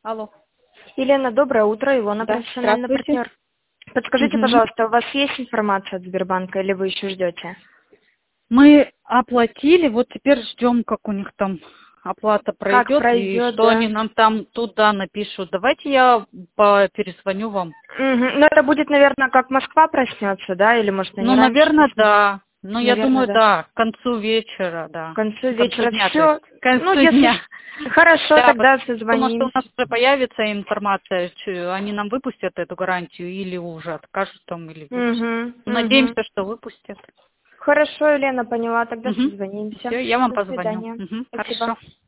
Алло. Елена, доброе утро. Илона, Да, профессиональный здравствуйте. партнер. Подскажите, Мгм. пожалуйста, у вас есть информация от Сбербанка или вы еще ждете? Мы оплатили, вот теперь ждем, как у них там оплата Как пройдет и пройдет, что они да? нам там туда напишут. Давайте я перезвоню вам. Мгм. Ну, это будет, наверное, как Москва проснется, да? Или, может, они Ну, раньше наверное, проснутся? да. Ну, я Наверное, думаю, да. да, к концу вечера, да. К концу К концу вечера дня, то есть. все. К Ну, концу если... дня. Хорошо, Да, тогда потому что у созвонимся. нас уже появится информация, они нам выпустят эту гарантию или уже откажут там, или выпустят. Угу, угу. Надеемся, что выпустят. Хорошо, Елена, поняла. Тогда созвонимся. Все, я вам До позвоню. свидания. Спасибо. Хорошо.